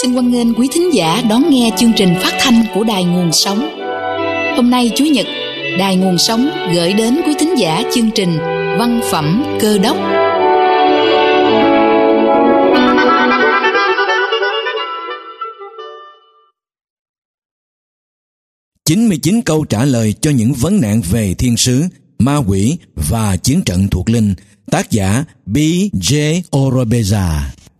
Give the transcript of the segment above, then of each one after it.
Xin hoan nghênh quý thính giả đón nghe chương trình phát thanh của Đài Nguồn Sống. Hôm nay Chủ nhật, Đài Nguồn Sống gửi đến quý thính giả chương trình Văn phẩm Cơ đốc. "99 câu trả lời cho những vấn nạn về thiên sứ, ma quỷ và chiến trận thuộc linh." Tác giả B.J. Orobeza.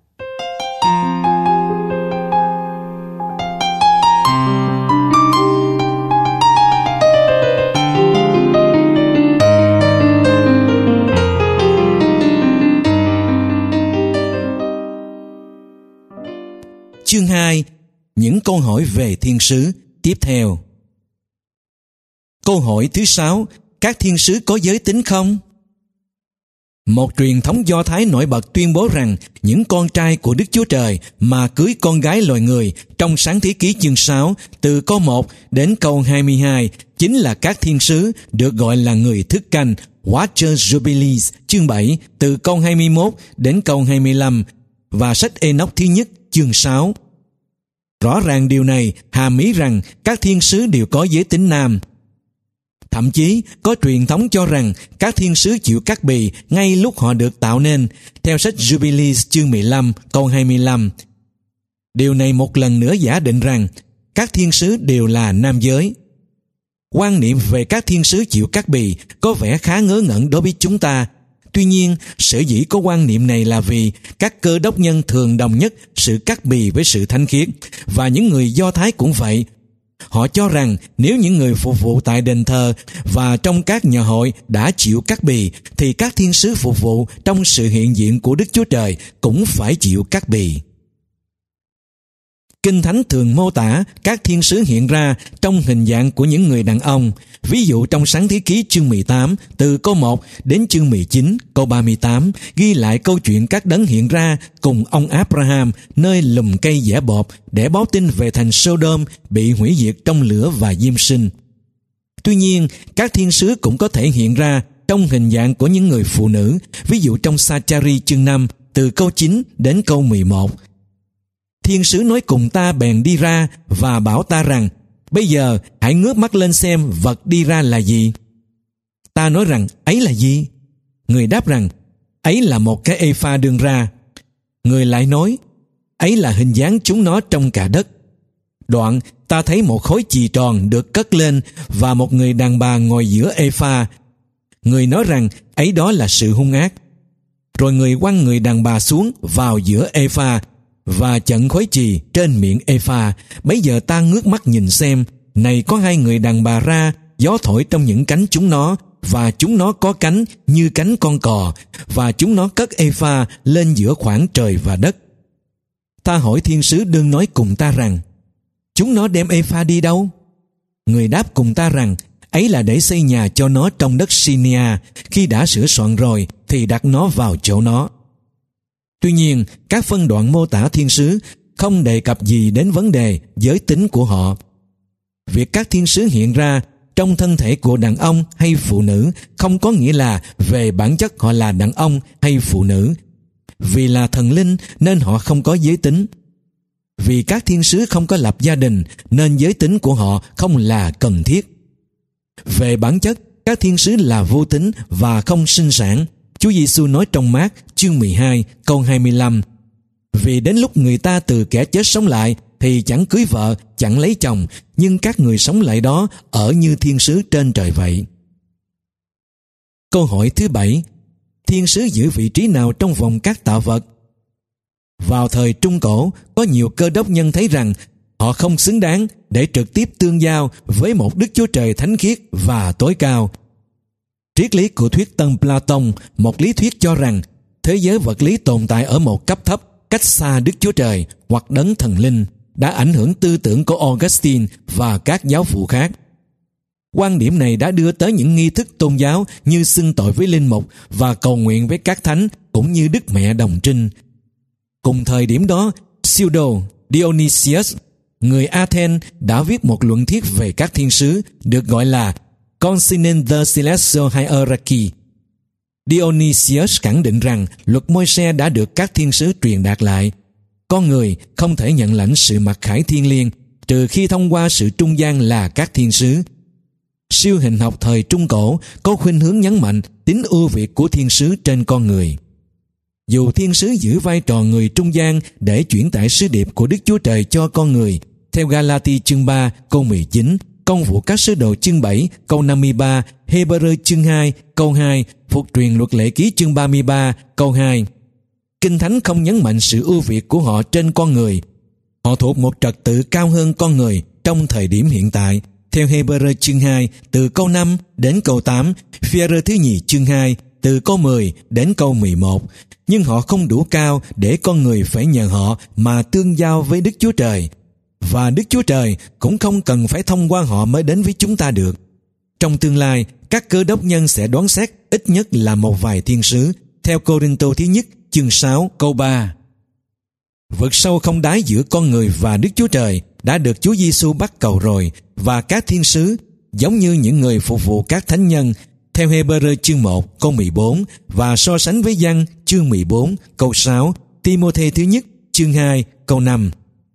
Chương 2. Những câu hỏi về thiên sứ tiếp theo. Câu hỏi thứ 6. Các thiên sứ có giới tính không? Một truyền thống Do Thái nổi bật tuyên bố rằng những con trai của Đức Chúa Trời mà cưới con gái loài người trong Sáng Thế Ký chương 6 từ câu 1 đến câu 22 chính là các thiên sứ được gọi là người thức canh, Watcher Jubilees chương 7 từ câu 21 đến câu 25 và sách Enoch thứ nhất chương 6. Rõ ràng điều này hàm ý rằng các thiên sứ đều có giới tính nam. Thậm chí có truyền thống cho rằng các thiên sứ chịu cắt bì ngay lúc họ được tạo nên, theo sách Jubilees chương 15 câu 25. Điều này một lần nữa giả định rằng các thiên sứ đều là nam giới. Quan niệm về các thiên sứ chịu cắt bì có vẻ khá ngớ ngẩn đối với chúng ta. Tuy nhiên, sở dĩ có quan niệm này là vì các Cơ đốc nhân thường đồng nhất sự cắt bì với sự thánh khiết, và những người Do Thái cũng vậy. Họ cho rằng nếu những người phục vụ tại đền thờ và trong các nhà hội đã chịu cắt bì, thì các thiên sứ phục vụ trong sự hiện diện của Đức Chúa Trời cũng phải chịu cắt bì. Kinh Thánh thường mô tả các thiên sứ hiện ra trong hình dạng của những người đàn ông. Ví dụ trong Sáng Thế Ký chương 18 từ câu 1 đến chương 19 câu 38 ghi lại câu chuyện các đấng hiện ra cùng ông Abraham nơi lùm cây dẻ bọt để báo tin về thành Sodom bị hủy diệt trong lửa và diêm sinh. Tuy nhiên, các thiên sứ cũng có thể hiện ra trong hình dạng của những người phụ nữ. Ví dụ trong Sa-cha-ri chương 5 từ câu 9 đến câu 11. Thiên sứ nói cùng ta bèn đi ra và bảo ta rằng: bây giờ hãy ngước mắt lên xem vật đi ra là gì. Ta nói rằng: ấy là gì? Người đáp rằng: ấy là một cái ê-pha đương ra. Người lại nói: ấy là hình dáng chúng nó trong cả đất. Đoạn ta thấy một khối chì tròn được cất lên và một người đàn bà ngồi giữa ê-pha. Người nói rằng: ấy đó là sự hung ác. Rồi người quăng người đàn bà xuống vào giữa ê-pha và chận khối chì trên miệng ê-pha. Bấy giờ ta ngước mắt nhìn xem, này có hai người đàn bà ra, gió thổi trong những cánh chúng nó, và chúng nó có cánh như cánh con cò, và chúng nó cất ê-pha lên giữa khoảng trời và đất. Ta hỏi thiên sứ đương nói cùng ta rằng: chúng nó đem ê-pha đi đâu? Người đáp cùng ta rằng: ấy là để xây nhà cho nó trong đất Sinia, khi đã sửa soạn rồi thì đặt nó vào chỗ nó. Tuy nhiên, các phân đoạn mô tả thiên sứ không đề cập gì đến vấn đề giới tính của họ. Việc các thiên sứ hiện ra trong thân thể của đàn ông hay phụ nữ không có nghĩa là về bản chất họ là đàn ông hay phụ nữ. Vì là thần linh nên họ không có giới tính. Vì các thiên sứ không có lập gia đình nên giới tính của họ không là cần thiết. Về bản chất, các thiên sứ là vô tính và không sinh sản. Chúa Giêsu nói trong Mác chương 12 câu 25: vì đến lúc người ta từ kẻ chết sống lại thì chẳng cưới vợ, chẳng lấy chồng, nhưng các người sống lại đó ở như thiên sứ trên trời vậy. Câu hỏi thứ 7. Thiên sứ giữ vị trí nào trong vòng các tạo vật? Vào thời Trung Cổ, có nhiều Cơ đốc nhân thấy rằng họ không xứng đáng để trực tiếp tương giao với một Đức Chúa Trời thánh khiết và tối cao. Triết lý của thuyết Tân Platon, một lý thuyết cho rằng thế giới vật lý tồn tại ở một cấp thấp, cách xa Đức Chúa Trời hoặc đấng thần linh, đã ảnh hưởng tư tưởng của Augustine và các giáo phụ khác. Quan điểm này đã đưa tới những nghi thức tôn giáo như xưng tội với linh mục và cầu nguyện với các thánh cũng như Đức Mẹ Đồng Trinh. Cùng thời điểm đó, Pseudo Dionysius, người Athens, đã viết một luận thuyết về các thiên sứ được gọi là Concerning the Celestial Hierarchy. Dionysius khẳng định rằng luật Môi-se đã được các thiên sứ truyền đạt lại. con người không thể nhận lãnh sự mặc khải thiêng liêng trừ khi thông qua sự trung gian là các thiên sứ. Siêu hình học thời Trung Cổ có khuynh hướng nhấn mạnh tính ưu việt của thiên sứ trên con người. Dù thiên sứ giữ vai trò người trung gian để chuyển tải sứ điệp của Đức Chúa Trời cho con người, theo Galati chương 3 câu 19, Công vụ các sứ đồ chương 7 câu 53, Hebrew chương 2 câu 2, Phục truyền luật lệ ký chương 33 câu 2. Kinh Thánh không nhấn mạnh sự ưu việt của họ trên con người. Họ thuộc một trật tự cao hơn con người trong thời điểm hiện tại, theo Hebrew chương 2 từ câu 5 đến câu 8, Phi-e-rơ thứ nhì chương 2 từ câu 10 đến câu 11. Nhưng họ không đủ cao để con người phải nhờ họ mà tương giao với Đức Chúa Trời. Và Đức Chúa Trời cũng không cần phải thông qua họ mới đến với chúng ta được. Trong tương lai, các cơ đốc nhân sẽ đoán xét ít nhất là một vài thiên sứ, theo Cô-rinh-tô thứ nhất chương 6 câu 3. Vực sâu không đáy giữa con người và Đức Chúa Trời đã được Chúa Giêsu bắt cầu rồi, và các thiên sứ giống như những người phục vụ các thánh nhân, theo Hebrew chương 1 câu 14 và so sánh với Giăng chương 14 câu 6, Ti-mô-thê thứ nhất chương 2 câu 5.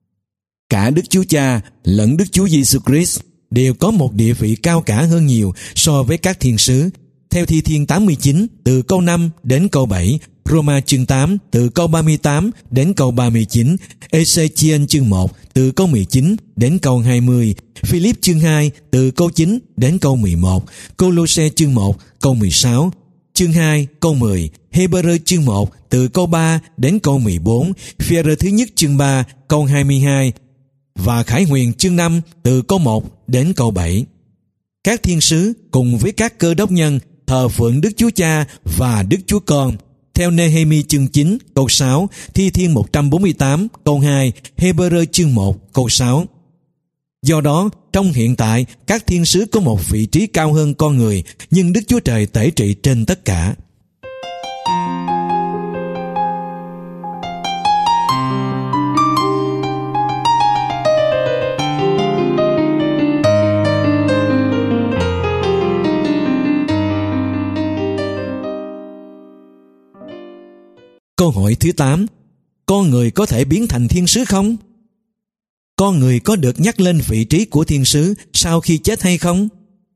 Cả Đức Chúa Cha lẫn Đức Chúa Giêsu Christ đều có một địa vị cao cả hơn nhiều so với các thiên sứ, theo Thi Thiên 89 từ câu 5 đến câu 7, Roma chương 8 từ câu 38 đến câu 39, Ê-xê-chi-ên chương 1 từ câu 19 đến câu 20, Philip chương 2 từ câu 9 đến câu 11, Cô-lô-se chương 1 câu 16, chương 2 câu 10, Hebrew chương 1 từ câu 3 đến câu 14, Phi-e-rơ thứ nhất chương 3 câu 22 và Khải Huyền chương 5 từ câu 1 đến câu 7. Các thiên sứ cùng với các cơ đốc nhân thờ phượng Đức Chúa Cha và Đức Chúa Con, theo Nê-hê-mi chương 9 câu 6, Thi Thiên 148 câu 2, Hebrew chương 1 câu 6. Do đó, trong hiện tại, các thiên sứ có một vị trí cao hơn con người, nhưng Đức Chúa Trời tể trị trên tất cả. Câu hỏi thứ 8. Con người có thể biến thành thiên sứ không? Con người có được nhắc lên vị trí của thiên sứ sau khi chết hay không?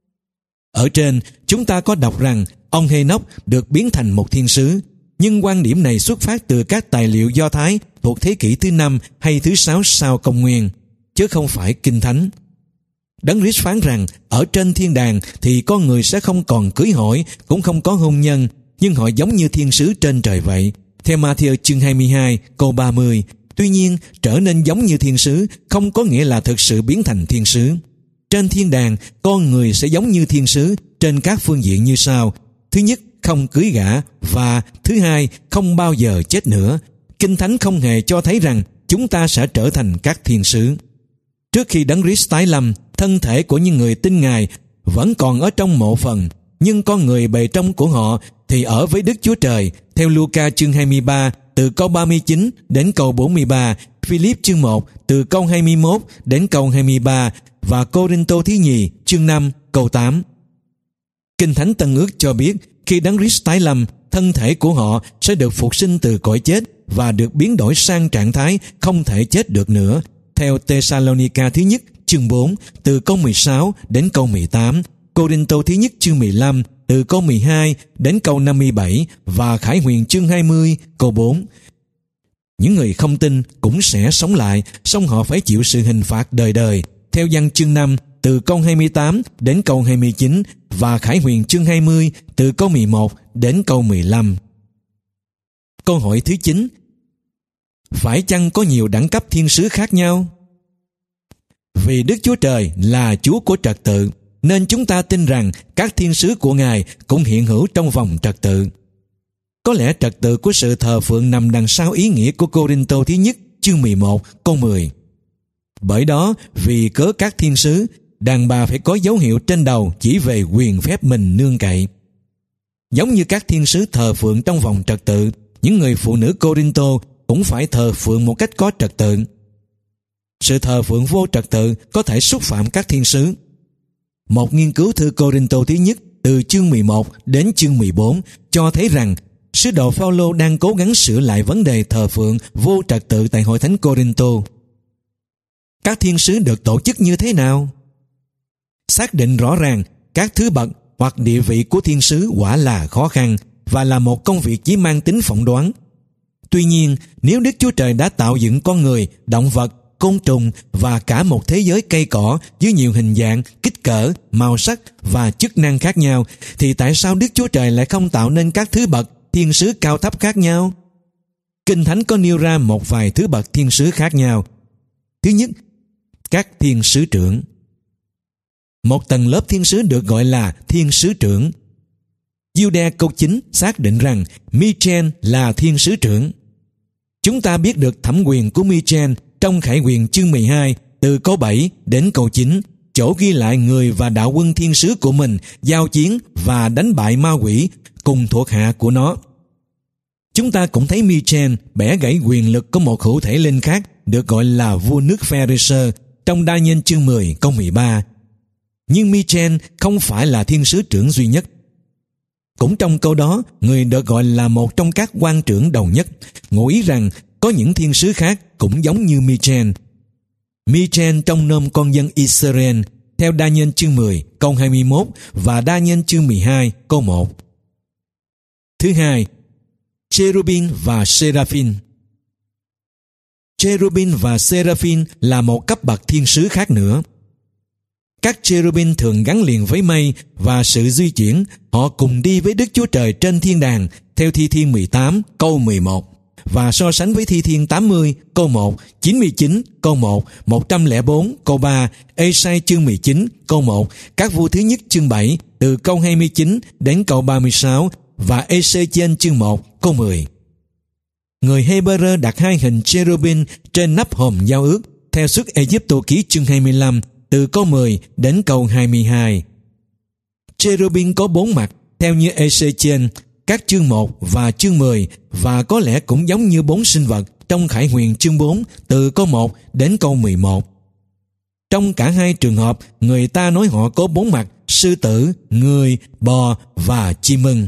Ở trên, chúng ta có đọc rằng ông Hê-nóc được biến thành một thiên sứ, nhưng quan điểm này xuất phát từ các tài liệu Do Thái thuộc thế kỷ thứ 5 hay thứ 6 sau công nguyên, chứ không phải Kinh Thánh. Đấng Christ phán rằng ở trên thiên đàng thì con người sẽ không còn cưới hỏi, cũng không có hôn nhân, nhưng họ giống như thiên sứ trên trời vậy, theo Ma-thi-ơ chương 22 câu 30. Tuy nhiên, trở nên giống như thiên sứ không có nghĩa là thực sự biến thành thiên sứ. Trên thiên đàng, con người sẽ giống như thiên sứ trên các phương diện như sau. Thứ nhất, không cưới gả, và thứ hai, không bao giờ chết nữa. Kinh Thánh không hề cho thấy rằng chúng ta sẽ trở thành các thiên sứ. Trước khi Đấng Christ tái lâm, thân thể của những người tin Ngài vẫn còn ở trong mộ phần, nhưng con người bề trong của họ thì ở với Đức Chúa Trời, theo Luca chương 23 từ câu 39 đến câu 43, Philip chương 1 từ câu 21 đến câu 23 và Cô-rinh-tô thứ nhì chương 5 câu 8. Kinh Thánh Tân Ước cho biết khi Đấng Christ tái lâm, thân thể của họ sẽ được phục sinh từ cõi chết và được biến đổi sang trạng thái không thể chết được nữa, theo Tê-sa-lô-ni-ca thứ nhất chương 4 từ câu 16 đến câu 18, Cô-rinh-tô thứ nhất chương 15 từ câu 12 đến câu 57 và Khải Huyền chương 20 câu 4. Những người không tin cũng sẽ sống lại, song họ phải chịu sự hình phạt đời đời, theo Giăng chương 5 từ câu 28 đến câu 29 và Khải Huyền chương 20 từ câu 11 đến câu 15. Câu hỏi thứ 9. Phải chăng có nhiều đẳng cấp thiên sứ khác nhau? Vì Đức Chúa Trời là Chúa của trật tự, nên chúng ta tin rằng các thiên sứ của Ngài cũng hiện hữu trong vòng trật tự. Có lẽ trật tự của sự thờ phượng nằm đằng sau ý nghĩa của Cô-rinh-tô thứ nhất chương 11 câu 10. Bởi đó, vì cớ các thiên sứ, đàn bà phải có dấu hiệu trên đầu chỉ về quyền phép mình nương cậy. Giống như các thiên sứ thờ phượng trong vòng trật tự, những người phụ nữ Cô-rinh-tô cũng phải thờ phượng một cách có trật tự. Sự thờ phượng vô trật tự có thể xúc phạm các thiên sứ. Một nghiên cứu thư Cô-rinh-tô thứ nhất từ chương 11 đến chương 14 cho thấy rằng sứ đồ Phao-lô đang cố gắng sửa lại vấn đề thờ phượng vô trật tự tại hội thánh Cô-rinh-tô. Các thiên sứ được tổ chức như thế nào? Xác định rõ ràng các thứ bậc hoặc địa vị của thiên sứ quả là khó khăn và là một công việc chỉ mang tính phỏng đoán. Tuy nhiên, nếu Đức Chúa Trời đã tạo dựng con người, động vật, côn trùng và cả một thế giới cây cỏ với nhiều hình dạng, kích cỡ, màu sắc và chức năng khác nhau, thì tại sao Đức Chúa Trời lại không tạo nên các thứ bậc thiên sứ cao thấp khác nhau? Kinh Thánh có nêu ra một vài thứ bậc thiên sứ khác nhau. Thứ nhất, các thiên sứ trưởng. Một tầng lớp thiên sứ được gọi là thiên sứ trưởng. Giu-đa câu 9 xác định rằng Mi-chen là thiên sứ trưởng. Chúng ta biết được thẩm quyền của Mi-chen trong Khải Huyền chương 12 từ câu 7 đến câu 9, chỗ ghi lại người và đạo quân thiên sứ của mình giao chiến và đánh bại ma quỷ cùng thuộc hạ của nó. Chúng ta cũng thấy Mi-chen bẻ gãy quyền lực của một hữu thể linh khác được gọi là vua nước Pharisơ trong Da-nhiên chương 10 câu 13. Nhưng Mi-chen không phải là thiên sứ trưởng duy nhất. Cũng trong câu đó, người được gọi là một trong các quan trưởng đầu nhất, ngụ ý rằng có những thiên sứ khác cũng giống như Mi-chen. Mi-chen trông nom con dân Israel theo Da-nhiên chương 10 câu 21 và Da-nhiên chương 12 câu 1. Thứ hai, Cherubin và Seraphim. Cherubin và Seraphim là một cấp bậc thiên sứ khác nữa. Các cherubin thường gắn liền với mây và sự di chuyển, họ cùng đi với Đức Chúa Trời trên thiên đàng theo Thi Thiên 18 câu 11 và so sánh với Thi Thiên 80 câu 1, 99 câu 1, 104 câu 3, Ê-sai chương 19 câu 1, các vua thứ nhất chương 7 từ câu 29 đến câu 36 và Ê-xê-chiên chương 1 câu 10. Người Hê-bơ-rơ đặt hai hình cherubin trên nắp hòm giao ước theo Xuất Ê-díp-tô ký chương 25 từ câu 10 đến câu 22. Cherubin có 4 mặt theo như Ê-xê-chiên, các chương 1 và chương 10 và có lẽ cũng giống như 4 sinh vật trong Khải Huyền chương 4 từ câu 1 đến câu 11. Trong cả hai trường hợp, người ta nói họ có 4 mặt: sư tử, người, bò và chim ưng.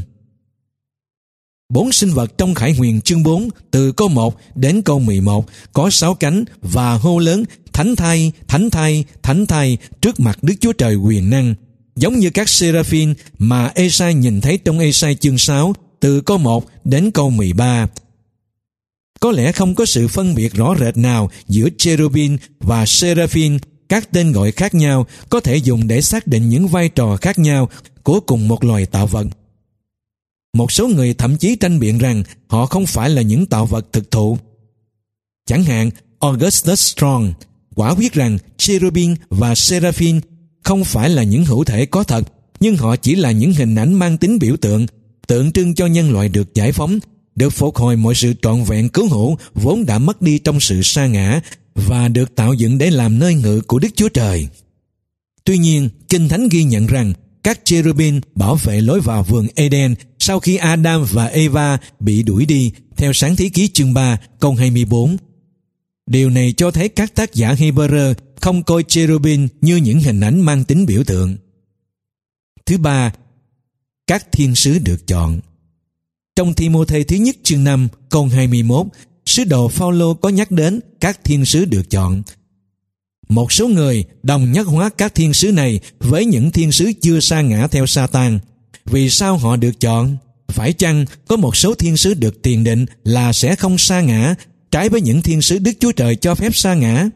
4 sinh vật trong Khải Huyền chương 4 từ câu 1 đến câu 11 có 6 cánh và hô lớn thánh thay, thánh thay, thánh thay trước mặt Đức Chúa Trời quyền năng, giống như các Seraphim mà Ê-sai nhìn thấy trong Ê-sai chương 6 từ câu 1 đến câu 13. Có lẽ không có sự phân biệt rõ rệt nào giữa Cherubin và Seraphim. Các tên gọi khác nhau có thể dùng để xác định những vai trò khác nhau của cùng một loài tạo vật. Một số người thậm chí tranh biện rằng họ không phải là những tạo vật thực thụ. Chẳng hạn, Augustus Strong quả quyết rằng Cherubin và Seraphim không phải là những hữu thể có thật, nhưng họ chỉ là những hình ảnh mang tính biểu tượng, tượng trưng cho nhân loại được giải phóng, được phục hồi mọi sự trọn vẹn cứu hữu vốn đã mất đi trong sự sa ngã và được tạo dựng để làm nơi ngự của Đức Chúa Trời. Tuy nhiên, Kinh Thánh ghi nhận rằng các cherubin bảo vệ lối vào vườn Eden sau khi Adam và Eva bị đuổi đi theo Sáng Thế Ký chương 3 câu 24. Điều này cho thấy các tác giả Hebrew không coi cherubin như những hình ảnh mang tính biểu tượng. Thứ ba, các thiên sứ được chọn. Trong Thi-mô-thê thứ nhất chương 5 câu 21, sứ đồ Phao-lô có nhắc đến các thiên sứ được chọn. Một số người đồng nhất hóa các thiên sứ này với những thiên sứ chưa sa ngã theo Sa-tan. Vì sao họ được chọn? Phải chăng có một số thiên sứ được tiền định là sẽ không sa ngã, trái với những thiên sứ Đức Chúa Trời cho phép sa ngã?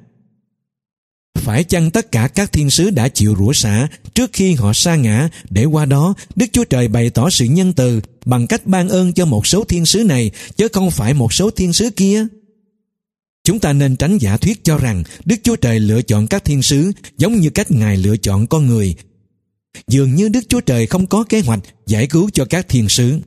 Phải chăng tất cả các thiên sứ đã chịu rủa xả trước khi họ sa ngã, để qua đó Đức Chúa Trời bày tỏ sự nhân từ bằng cách ban ơn cho một số thiên sứ này, chứ không phải một số thiên sứ kia? Chúng ta nên tránh giả thuyết cho rằng Đức Chúa Trời lựa chọn các thiên sứ giống như cách Ngài lựa chọn con người. Dường như Đức Chúa Trời không có kế hoạch giải cứu cho các thiên sứ.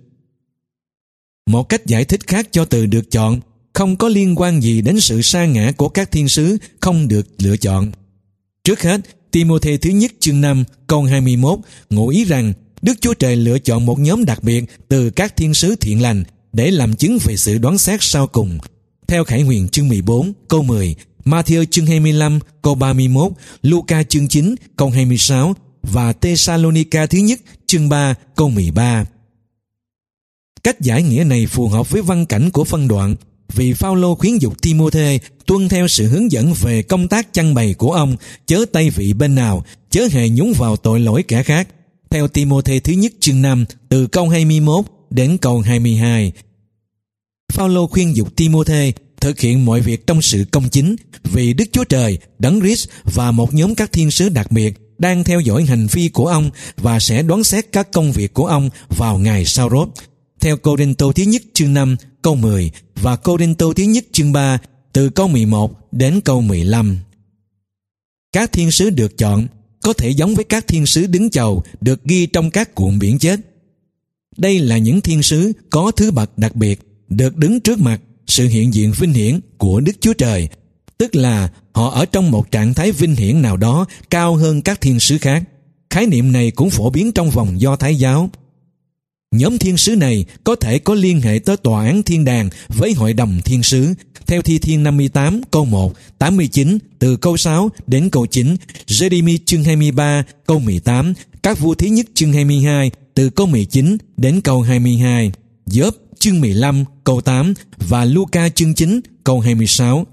Một cách giải thích khác cho từ được chọn không có liên quan gì đến sự sa ngã của các thiên sứ không được lựa chọn. Trước hết, Ti-mô-thê thứ nhất chương 5 câu 21 ngụ ý rằng Đức Chúa Trời lựa chọn một nhóm đặc biệt từ các thiên sứ thiện lành để làm chứng về sự đoán xét sau cùng. Theo Khải Huyền chương 14 câu 10, Ma-thi-ơ chương 25 câu 31, Lu-ca chương 9 câu 26 và Tê-sa-lô-ni-ca thứ nhất chương 3 câu 13. Cách giải nghĩa này phù hợp với văn cảnh của phân đoạn, vì Phao-lô khuyến dục Ti-mô-thê tuân theo sự hướng dẫn về công tác chăn bày của ông, chớ tay vị bên nào, chớ hề nhúng vào tội lỗi kẻ khác. Theo Ti-mô-thê thứ nhất chương 5 từ câu 21 đến câu 22. Phao-lô khuyên dục Ti-mô-thê thực hiện mọi việc trong sự công chính, vì Đức Chúa Trời, Đấng Christ và một nhóm các thiên sứ đặc biệt đang theo dõi hành vi của ông và sẽ đoán xét các công việc của ông vào ngày sau rốt. Theo Cô-rinh-tô thứ nhất chương 5 câu 10 và Cô-rinh-tô thứ nhất chương 3 từ câu 11 đến câu 15. Các thiên sứ được chọn có thể giống với các thiên sứ đứng chầu được ghi trong các cuộn biển chết. Đây là những thiên sứ có thứ bậc đặc biệt, được đứng trước mặt sự hiện diện vinh hiển của Đức Chúa Trời, tức là họ ở trong một trạng thái vinh hiển nào đó cao hơn các thiên sứ khác. Khái niệm này cũng phổ biến trong vòng Do Thái giáo. Nhóm thiên sứ này có thể có liên hệ tới tòa án thiên đàng với hội đồng thiên sứ. Theo Thi Thiên 58 câu 1, 89 từ câu 6 đến câu 9, Giê-rê-mi chương 23 câu 18, Các Vua thứ nhất chương 22 từ câu 19 đến câu 22, Gióp chương 15 câu 8 và Luca chương 9 câu 26.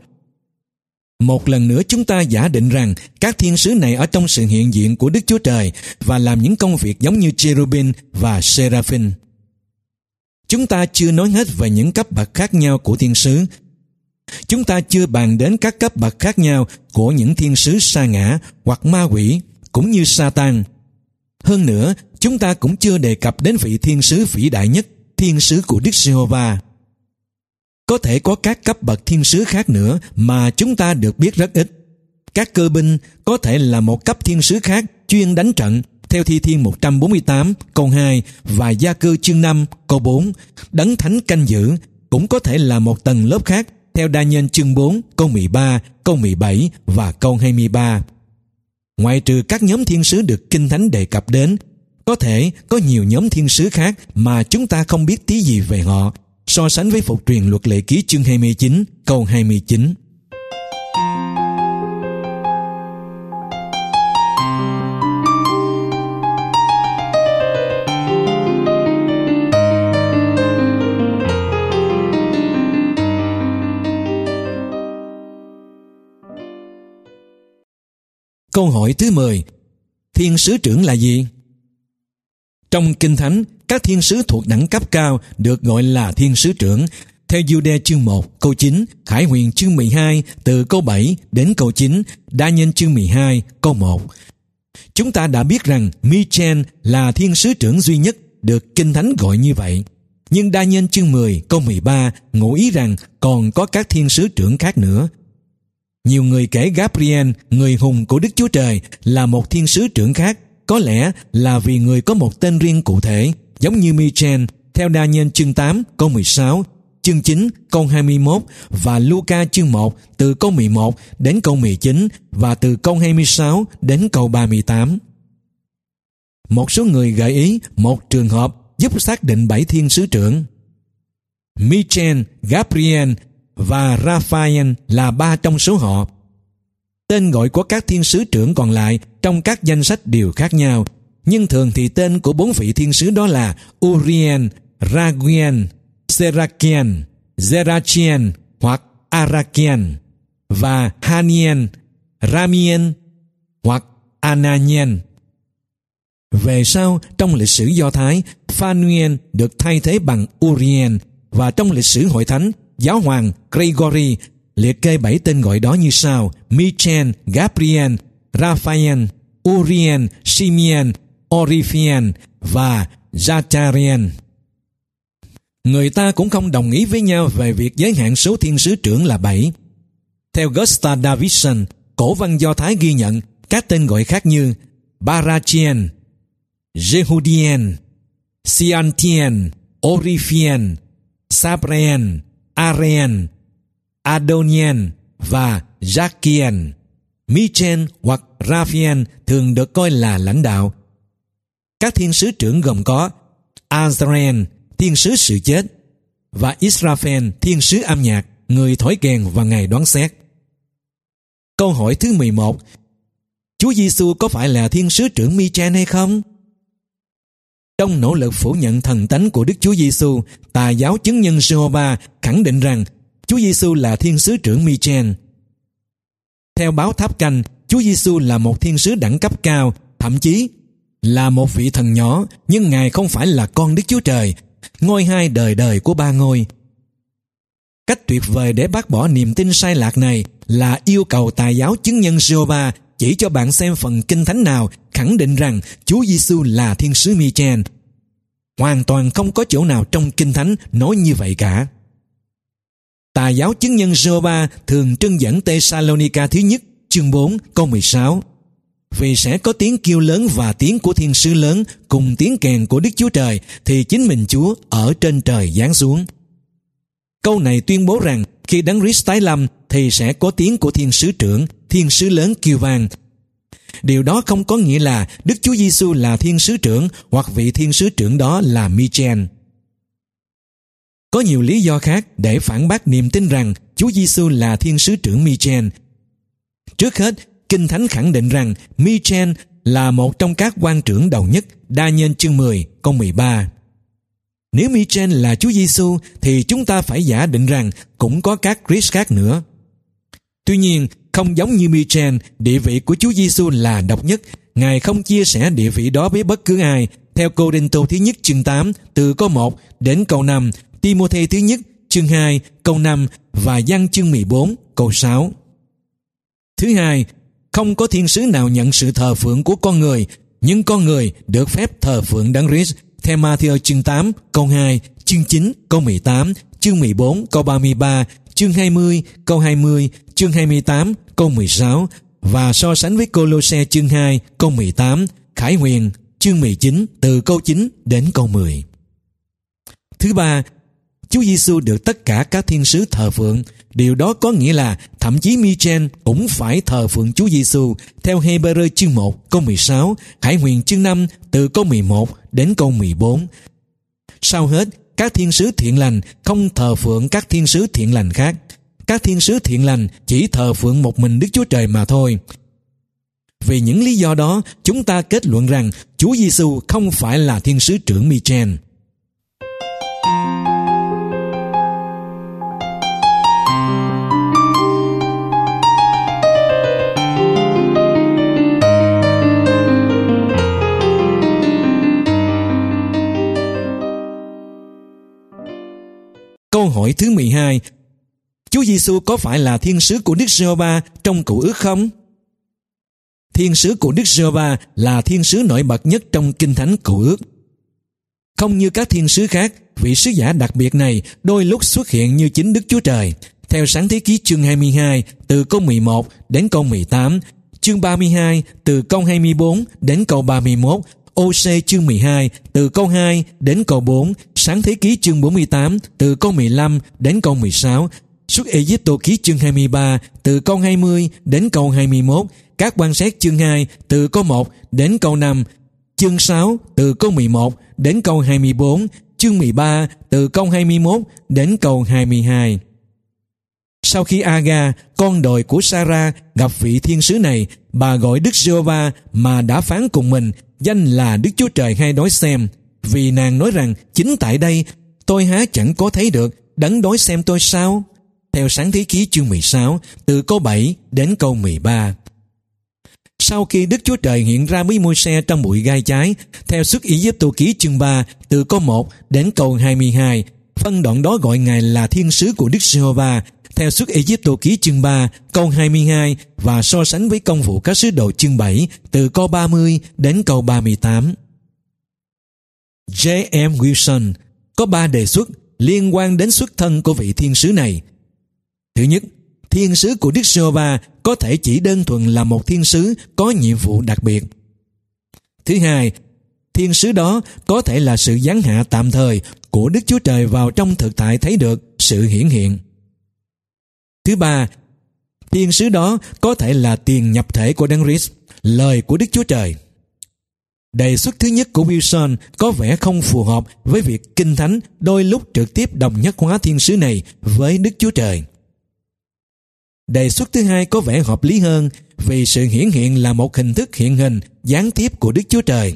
Một lần nữa chúng ta giả định rằng các thiên sứ này ở trong sự hiện diện của Đức Chúa Trời và làm những công việc giống như Cherubin và Seraphim. Chúng ta chưa nói hết về những cấp bậc khác nhau của thiên sứ. Chúng ta chưa bàn đến các cấp bậc khác nhau của những thiên sứ sa ngã hoặc ma quỷ, cũng như Sa-tan. Hơn nữa, chúng ta cũng chưa đề cập đến vị thiên sứ vĩ đại nhất, thiên sứ của Đức Giê-hô-va. Có thể có các cấp bậc thiên sứ khác nữa mà chúng ta được biết rất ít. Các cơ binh có thể là một cấp thiên sứ khác chuyên đánh trận, theo Thi Thiên 148 câu 2 và Gia Cư chương 5 câu 4. Đấng thánh canh giữ cũng có thể là một tầng lớp khác, theo Đa-nhiên chương 4 câu 13, câu 17 và câu 23. Ngoại trừ các nhóm thiên sứ được Kinh Thánh đề cập đến, có thể có nhiều nhóm thiên sứ khác mà chúng ta không biết tí gì về họ, so sánh với Phục truyền Luật Lệ Ký chương 29 câu 29. Câu hỏi thứ 10. Thiên sứ trưởng là gì? Trong Kinh Thánh, các thiên sứ thuộc đẳng cấp cao được gọi là thiên sứ trưởng. Theo Giu-đê chương 1 câu 9, Khải Huyền chương 12 từ câu 7 đến câu 9, Đa-nhiên chương 12 câu 1. Chúng ta đã biết rằng Mi-chan là thiên sứ trưởng duy nhất được Kinh Thánh gọi như vậy. Nhưng Đa-nhiên chương 10 câu 13 ngụ ý rằng còn có các thiên sứ trưởng khác nữa. Nhiều người kể Gabriel, người hùng của Đức Chúa Trời, là một thiên sứ trưởng khác, có lẽ là vì người có một tên riêng cụ thể, giống như Mi-chan, theo Đa-nhiên chương 8 câu 16, chương 9 câu 21 và Luca chương 1 từ câu 11 đến câu 19 và từ câu 26 đến câu 38. Một số người gợi ý một trường hợp giúp xác định 7 thiên sứ trưởng. Mi-chan, Gabriel và Raphael là 3 trong số họ. Tên gọi của các thiên sứ trưởng còn lại trong các danh sách đều khác nhau, nhưng thường thì tên của 4 vị thiên sứ đó là Uriel, Raguel, Serakian, Zerachian hoặc Arakian và Haniel, Ramiel hoặc Ananiel. Về sau, trong lịch sử Do Thái, Phanuel được thay thế bằng Uriel, và trong lịch sử Hội Thánh, Giáo hoàng Gregory liệt kê 7 tên gọi đó như sau: Mi-chan, Gabriel, Raphael, Uriel, Simeon, Oriphian và Zacharian. Người ta cũng không đồng ý với nhau về việc giới hạn số thiên sứ trưởng là 7. Theo Gustav Davidson, cổ văn Do Thái ghi nhận các tên gọi khác như Barachian, Jehudian, Siantian, Oriphian, Sabrian, Arian, Adonian và Jakian. Mi-chan hoặc Raphael thường được coi là lãnh đạo. Các thiên sứ trưởng gồm có Azrael, thiên sứ sự chết, và Israphel, thiên sứ âm nhạc, người thổi kèn và ngày đoán xét. Câu hỏi thứ 11. Chúa Giêsu có phải là thiên sứ trưởng Mi-chan hay không? Trong nỗ lực phủ nhận thần tánh của Đức Chúa Giêsu, Tà giáo chứng nhân Giê-hô-va khẳng định rằng Chúa Giêsu là thiên sứ trưởng Mi-chen. Theo báo Tháp Canh, Chúa Giêsu là một thiên sứ đẳng cấp cao, thậm chí là một vị thần nhỏ, nhưng Ngài không phải là con Đức Chúa Trời, ngôi hai đời đời của ba ngôi. Cách tuyệt vời để bác bỏ niềm tin sai lạc này là yêu cầu Tà giáo chứng nhân Giê-hô-va chỉ cho bạn xem phần kinh thánh nào khẳng định rằng Chúa Giêsu là thiên sứ Mi-chen. Hoàn toàn không có chỗ nào trong kinh thánh nói như vậy cả. Tà giáo chứng nhân Giê-hô-va thường trưng dẫn Tê-sa-lô-ni-ca thứ nhất chương 4 câu 16: vì sẽ có tiếng kêu lớn và tiếng của thiên sứ lớn cùng tiếng kèn của Đức Chúa Trời, thì chính mình Chúa ở trên trời giáng xuống. Câu này tuyên bố rằng khi Đấng Christ tái lâm thì sẽ có tiếng của thiên sứ trưởng, thiên sứ lớn kêu vang. Điều đó không có nghĩa là Đức Chúa Giêsu là thiên sứ trưởng hoặc vị thiên sứ trưởng đó là Mi-chen. Có nhiều lý do khác để phản bác niềm tin rằng Chúa Giêsu là thiên sứ trưởng Mi-chen. Trước hết, Kinh Thánh khẳng định rằng Mi-chen là một trong các quan trưởng đầu nhất, Đa-nhiên chương 10 câu 13. Nếu Mi-chen là Chúa Giêsu thì chúng ta phải giả định rằng cũng có các Christ khác nữa. Tuy nhiên, không giống như Mi-chen, địa vị của Chúa Giêsu là độc nhất. Ngài không chia sẻ địa vị đó với bất cứ ai. Theo Cô-rinh-tô thứ nhất chương 8 từ câu 1 đến câu 5, Ti-mô-thê thứ nhất chương 2 câu 5 và Giăng chương 14 câu 6. Thứ hai, không có thiên sứ nào nhận sự thờ phượng của con người, nhưng con người được phép thờ phượng Đấng Christ. Theo Ma-thi-ơ chương 8 câu 2, chương 9 câu 18, chương 14 câu 33, chương 20 câu 20, chương 28 câu 16 và so sánh với Cô-lô-se chương 2 câu 18, Khải Huyền chương 19 từ câu 9 đến câu 10. Thứ ba, Chúa Giêsu được tất cả các thiên sứ thờ phượng. Điều đó có nghĩa là thậm chí Mi-chen cũng phải thờ phượng Chúa Giêsu. Theo Hê-bơ-rơ chương 1 câu 16, Khải Huyền chương 5 từ câu 11 đến câu 14. Sau hết, các thiên sứ thiện lành không thờ phượng các thiên sứ thiện lành khác. Các thiên sứ thiện lành chỉ thờ phượng một mình Đức Chúa Trời mà thôi. Vì những lý do đó, chúng ta kết luận rằng Chúa Giêsu không phải là thiên sứ trưởng Mi-chen. Câu hỏi thứ 12: Chúa Giêsu có phải là thiên sứ của Đức Giê-hô-va trong Cựu Ước không? Thiên sứ của Đức Giê-hô-va là thiên sứ nổi bật nhất trong Kinh Thánh Cựu Ước. Không như các thiên sứ khác, vị sứ giả đặc biệt này đôi lúc xuất hiện như chính Đức Chúa Trời. Theo Sáng Thế Ký chương 22 từ câu 11 đến câu 18, chương 32 từ câu 24 đến câu 31, Ô-sê chương 12 từ câu 2 đến câu 4, Sáng Thế Ký chương 48 từ câu 15 đến câu 16, Xuất Ê-díp-tô ký chương 23 từ câu 20 đến câu 21, các quan xét chương 2 từ câu 1 đến câu 5, chương 6 từ câu 11 đến câu 24, chương 13 từ câu 21 đến câu 22. Sau khi Aga, con đồi của Sa-ra, gặp vị thiên sứ này, bà gọi Đức Giê-hô-va mà đã phán cùng mình, danh là Đức Chúa Trời hay đói xem. Vì nàng nói rằng, chính tại đây, tôi há chẳng có thấy được Đấng đói xem tôi sao? Theo Sáng Thế Ký chương 16, từ câu 7 đến câu 13. Sau khi Đức Chúa Trời hiện ra với Môi-se trong bụi gai cháy, theo Xuất Ê-díp-tô ký chương 3, từ câu 1 đến câu 22, phân đoạn đó gọi Ngài là thiên sứ của Đức Giê-hô-va. Theo Xuất Ê-díp-tô ký chương 3, câu 22 và so sánh với Công vụ các sứ đồ chương 7, từ câu 30 đến câu 38. J.M. Wilson có 3 đề xuất liên quan đến xuất thân của vị thiên sứ này. Thứ nhất, thiên sứ của Đức Giê-hô-va có thể chỉ đơn thuần là một thiên sứ có nhiệm vụ đặc biệt. Thứ hai, thiên sứ đó có thể là sự giáng hạ tạm thời của Đức Chúa Trời vào trong thực tại thấy được sự hiển hiện. Thứ ba, thiên sứ đó có thể là tiền nhập thể của Đấng Christ, lời của Đức Chúa Trời. Đề xuất thứ nhất của Wilson có vẻ không phù hợp với việc Kinh Thánh đôi lúc trực tiếp đồng nhất hóa thiên sứ này với Đức Chúa Trời. Đề xuất thứ hai có vẻ hợp lý hơn vì sự hiển hiện là một hình thức hiện hình gián tiếp của Đức Chúa Trời.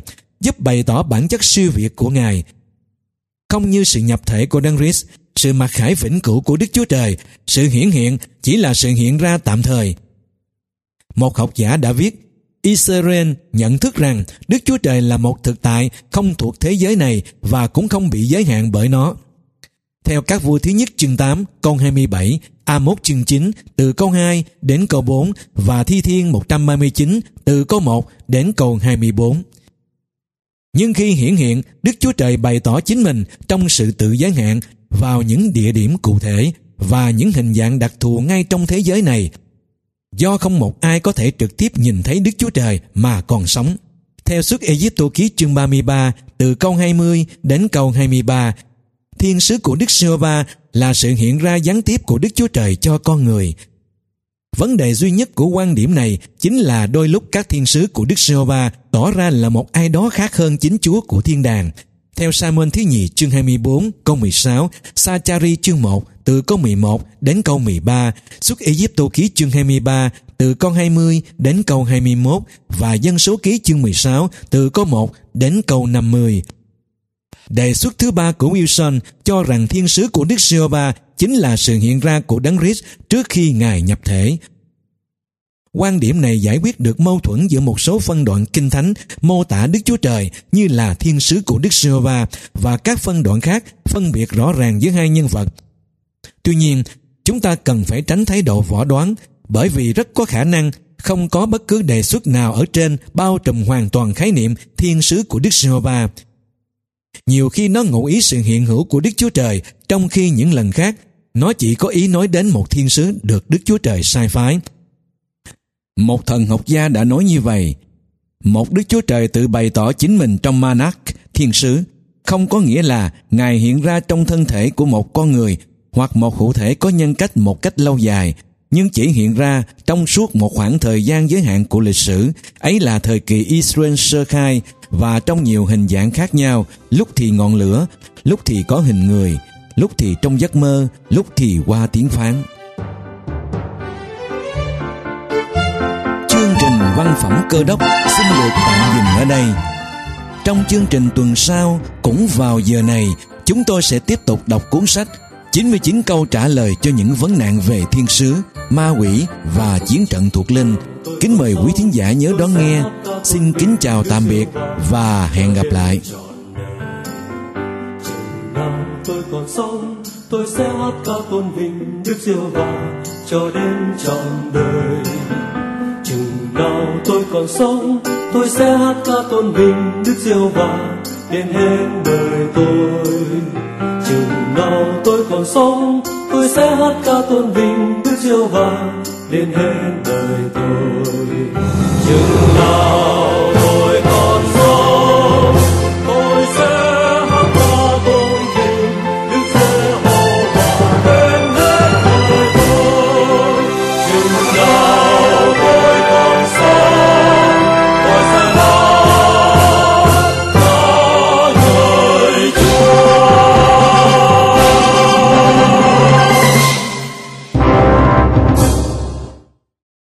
giúp bày tỏ bản chất siêu việt của Ngài. Không như sự nhập thể của Đấng Christ, sự mặc khải vĩnh cửu của Đức Chúa Trời, sự hiển hiện chỉ là sự hiện ra tạm thời. Một học giả đã viết, Israel nhận thức rằng Đức Chúa Trời là một thực tại không thuộc thế giới này và cũng không bị giới hạn bởi nó. Theo các vua thứ nhất chương 8 câu 27, A-mốt chương 9 từ câu 2 đến câu 4 và Thi Thiên 139 từ câu 1 đến câu 24. Nhưng khi hiển hiện, Đức Chúa Trời bày tỏ chính mình trong sự tự giới hạn vào những địa điểm cụ thể và những hình dạng đặc thù ngay trong thế giới này, do không một ai có thể trực tiếp nhìn thấy Đức Chúa Trời mà còn sống. Theo Xuất Ê-díp-tô ký chương 33 từ câu 20 đến câu 23, thiên sứ của Đức Giê-hô-va là sự hiện ra gián tiếp của Đức Chúa Trời cho con người. Vấn đề duy nhất của quan điểm này chính là đôi lúc các thiên sứ của Đức Giê-hô-va tỏ ra là một ai đó khác hơn chính Chúa của thiên đàng. Theo Sa-muên thứ nhì chương 24 câu 16, Sa-cha-ri chương 1 từ câu 11 đến câu 13, Xuất Ê-díp-tô ký chương 23 từ câu 20 đến câu 21 và Dân số ký chương 16 từ câu 1 đến câu 50. Đề xuất thứ ba của Wilson cho rằng thiên sứ của Đức Giê-hô-va chính là sự hiện ra của Đấng Christ trước khi Ngài nhập thể. Quan điểm này giải quyết được mâu thuẫn giữa một số phân đoạn Kinh Thánh mô tả Đức Chúa Trời như là thiên sứ của Đức Giê-hô-va và các phân đoạn khác phân biệt rõ ràng giữa hai nhân vật. Tuy nhiên, chúng ta cần phải tránh thái độ võ đoán, bởi vì rất có khả năng không có bất cứ đề xuất nào ở trên bao trùm hoàn toàn khái niệm thiên sứ của Đức Giê-hô-va. Nhiều khi nó ngụ ý sự hiện hữu của Đức Chúa Trời, trong khi những lần khác nó chỉ có ý nói đến một thiên sứ được Đức Chúa Trời sai phái. Một thần học gia đã nói như vậy: một Đức Chúa Trời tự bày tỏ chính mình trong Manak, thiên sứ, không có nghĩa là Ngài hiện ra trong thân thể của một con người hoặc một hữu thể có nhân cách một cách lâu dài, nhưng chỉ hiện ra trong suốt một khoảng thời gian giới hạn của lịch sử, ấy là thời kỳ Israel sơ khai, và trong nhiều hình dạng khác nhau, lúc thì ngọn lửa, lúc thì có hình người, lúc thì trong giấc mơ, lúc thì qua tiếng phán. Chương trình Văn phẩm Cơ đốc xin được tạm dừng ở đây. Trong chương trình tuần sau, cũng vào giờ này, chúng tôi sẽ tiếp tục đọc cuốn sách 99 câu trả lời cho những vấn nạn về thiên sứ, ma quỷ và chiến trận thuộc linh. Kính mời quý thính giả nhớ đón nghe. Xin kính chào tạm biệt và hẹn gặp lại. Chừng nào tôi còn sống, tôi sẽ hát ca tôn vinh Đức Giê-hô-va cho đến trọn đời. Chừng nào tôi còn sống, tôi sẽ hát ca tôn vinh Đức Giê-hô-va đến hết đời tôi. Chừng nào tôi còn sống, tôi sẽ hát ca tôn vinh Đức Giê-hô-va đến hết đời tôi. Chừng